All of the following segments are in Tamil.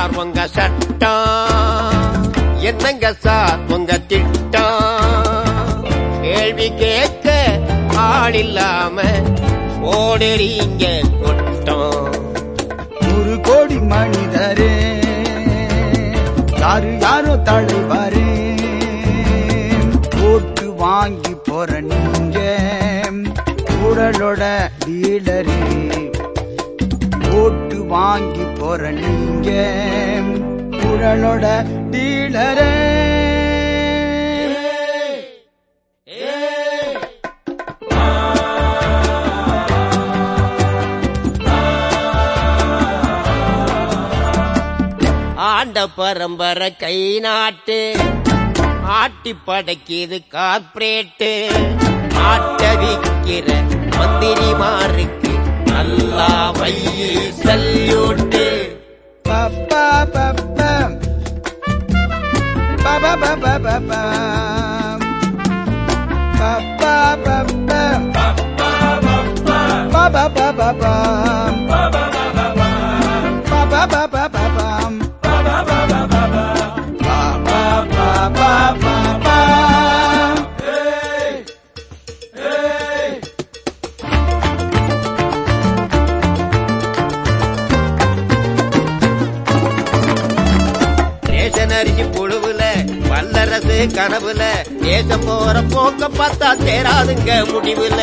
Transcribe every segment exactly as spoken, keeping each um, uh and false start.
சார் உங்க சட்டம், என்னங்க சார் உங்க திட்டம்? கேள்வி கேட்க ஆள் இல்லாம ஓடுறீங்க கொட்டம். ஒரு கோடி மனிதரே யாரு யாரோ தலைவரே, ஓட்டு வாங்கி போற நீங்க உடலோட டீலரே. ஓட்டு வாங்கி போற நீங்க உடலோட டீலரே. ஆண்ட பரம்பரை கை நாட்டு ஆட்டி படைக்கிது கார்பரேட்டு. ஆட்ட விக்கிற மந்திரிமாருக்கு நல்லா வையி சல்யூட்டு. பப்பா பப்பா பப்பா பப்பா பப்பா பப்பா பப்பா பப்பா பப்பா அரிசி புழுவுல வல்லரசு கனவுல தேசம் போற போக்க பார்த்தா தேராதுங்க முடிவுல.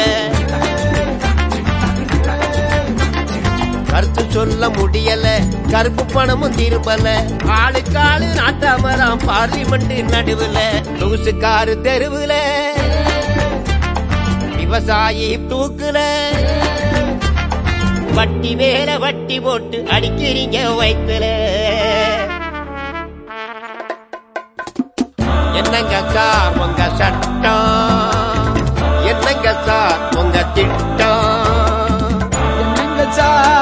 கருத்து சொல்ல முடியல, கருப்பு பணமும் திரும்பல. ஆளுக்காளு நாட்டாமராம் பார்லிமெண்ட் நடுவுல. லூசுக்காரு தெருவுல விவசாயி தூக்குல. வட்டி மேல வட்டி போட்டு அடிக்கிறீங்க வயிற்றுல. என்னங்க சார் உங்க சட்டம், என்னங்க சார் உங்க திட்டம்? என்னங்க சார்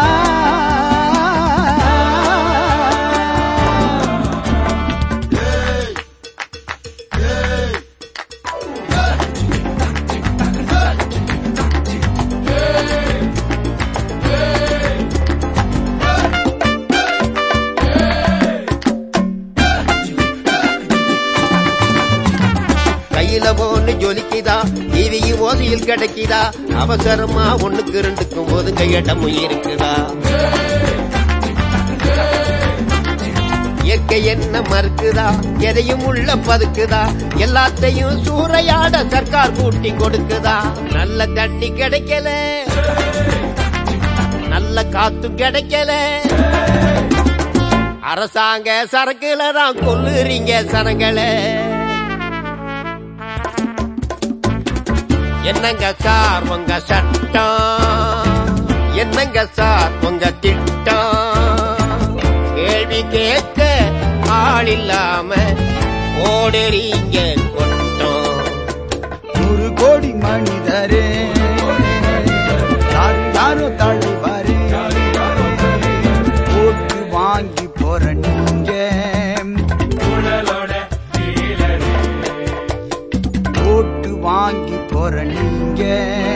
ஒண்ணு ஜொலிக்குதா, டிவியும் ஓசையில் கிடைக்குதா? அவசரமா ஒண்ணுக்கு ரெண்டுக்கும் ஒதுங்க இடமும் இருக்குதா? இயற்கை என்ன மறுக்குதா, எதையும் உள்ள பதுக்குதா? எல்லாத்தையும் சூறையாட சர்க்கார் கூட்டி கொடுக்குதா? நல்ல தண்ணி கிடைக்கல, நல்ல காத்து கிடைக்கல. அரசாங்க சரக்குல தான் கொல்லுறீங்க சனங்களை. என்னங்க சார் உங்க சட்டம், என்னங்க சார் உங்க திட்டம்? கேள்வி கேட்க ஆள் இல்லாம ஓடுறீங்க கொட்டம். ஒரு கோடி மனிதரே யாரு யாரோ தலைவரே, ஓட்டு வாங்கி போற நீங்க ஓட்டு வாங்கி போற நீங்க